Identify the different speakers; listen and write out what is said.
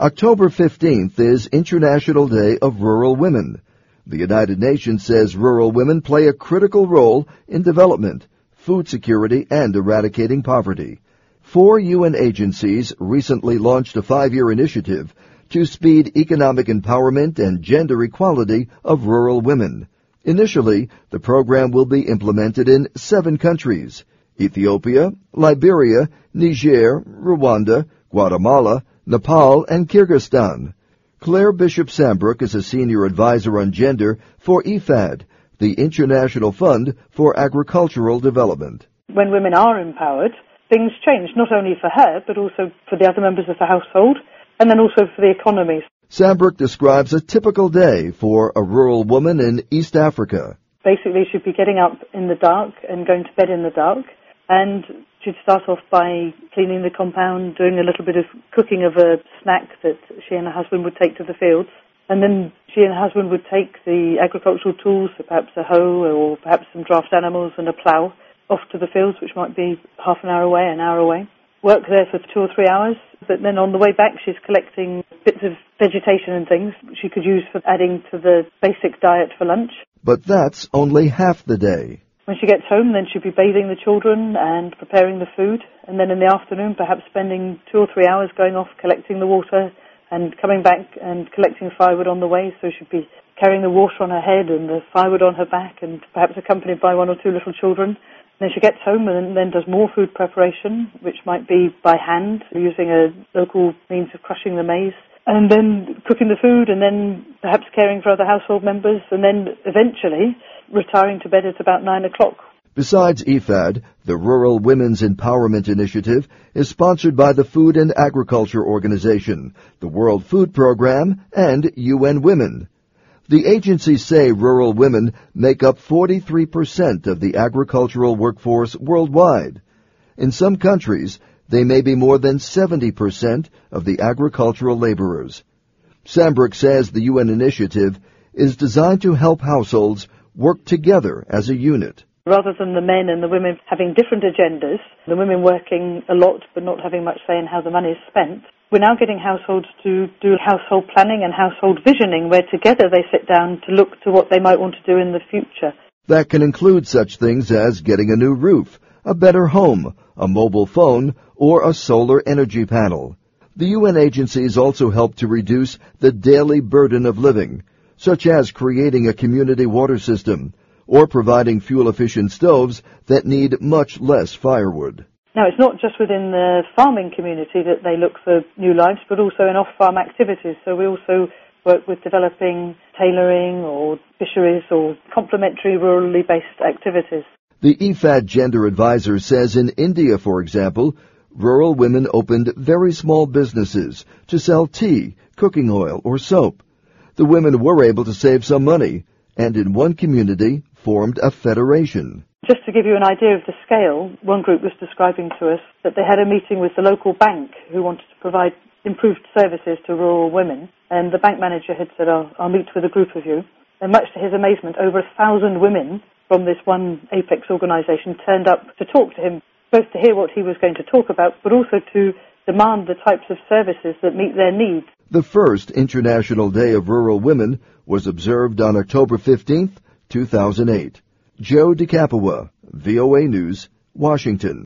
Speaker 1: October 15th is International Day of Rural Women. The United Nations says rural women play a critical role in development, food security, and eradicating poverty. 4 UN agencies recently launched a 5-year initiative to speed economic empowerment and gender equality of rural women. Initially, the program will be implemented in 7 countries: Ethiopia, Liberia, Niger, Rwanda, Guatemala, Nepal, and Kyrgyzstan. Claire Bishop-Sambrook is a senior advisor on gender for IFAD, the International Fund for Agricultural Development.
Speaker 2: When women are empowered, things change, not only for her, but also for the other members of the household, and then also for the economy.
Speaker 1: Sambrook describes a typical day for a rural woman in East Africa.
Speaker 2: Basically, she'd be getting up in the dark and going to bed in the dark, and she'd start off by cleaning the compound, doing a little bit of cooking of a snack that she and her husband would take to the fields. And then she and her husband would take the agricultural tools, so perhaps a hoe or perhaps some draft animals and a plough, off to the fields, which might be half an hour away, an hour away. Work there for 2 or 3 hours, but then on the way back she's collecting bits of vegetation and things she could use for adding to the basic diet for lunch.
Speaker 1: But that's only half the day.
Speaker 2: When she gets home, then she'll be bathing the children and preparing the food, and then in the afternoon perhaps spending 2 or 3 hours going off collecting the water and coming back and collecting firewood on the way, so she'd be carrying the water on her head and the firewood on her back and perhaps accompanied by 1 or 2 little children. Then she gets home and then does more food preparation, which might be by hand, using a local means of crushing the maize, and then cooking the food, and then perhaps caring for other household members, and then eventually retiring to bed at about 9 o'clock.
Speaker 1: Besides IFAD, the Rural Women's Empowerment Initiative is sponsored by the Food and Agriculture Organization, the World Food Program, and UN Women. The agencies say rural women make up 43% of the agricultural workforce worldwide. In some countries, they may be more than 70% of the agricultural laborers. Sambrook says the UN initiative is designed to help households work together as a unit.
Speaker 2: Rather than the men and the women having different agendas, the women working a lot but not having much say in how the money is spent, we're now getting households to do household planning and household visioning, where together they sit down to look to what they might want to do in the future.
Speaker 1: That can include such things as getting a new roof, a better home, a mobile phone, or a solar energy panel. The UN agencies also help to reduce the daily burden of living, such as creating a community water system, or providing fuel-efficient stoves that need much less firewood.
Speaker 2: Now, it's not just within the farming community that they look for new lives, but also in off-farm activities. So we also work with developing tailoring or fisheries or complementary rurally based activities.
Speaker 1: The IFAD Gender Advisor says in India, for example, rural women opened very small businesses to sell tea, cooking oil, or soap. The women were able to save some money, and in one community formed a federation.
Speaker 2: Just to give you an idea of the scale, one group was describing to us that they had a meeting with the local bank who wanted to provide improved services to rural women, and the bank manager had said, I'll meet with a group of you. And much to his amazement, over 1,000 women from this one Apex organisation turned up to talk to him, both to hear what he was going to talk about, but also to demand the types of services that meet their needs.
Speaker 1: The first International Day of Rural Women was observed on October 15th, 2008. Joe DeCapua, VOA News, Washington.